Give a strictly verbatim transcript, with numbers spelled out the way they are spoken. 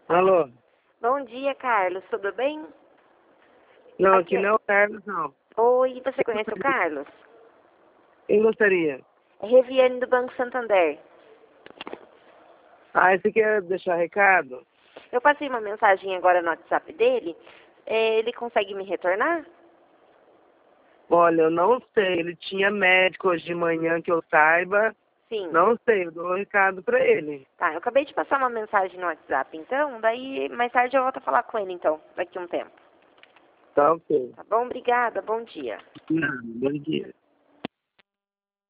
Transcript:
Alô? Bom dia, Carlos. Tudo bem? Não, Aqui aqui é- não é o Carlos, não. Oi, você conhece o Carlos? Quem gostaria? É Reviane do Banco Santander. Ah, você quer deixar recado? Eu passei uma mensagem agora no WhatsApp dele. É, ele consegue me retornar? Olha, eu não sei. Ele tinha médico hoje de manhã que eu saiba. Sim. Não sei, eu dou um recado pra ele. Tá, eu acabei de passar uma mensagem no WhatsApp, então, daí mais tarde eu volto a falar com ele, então, daqui a um tempo. Tá ok. Tá bom? Obrigada, bom dia. Não, bom dia.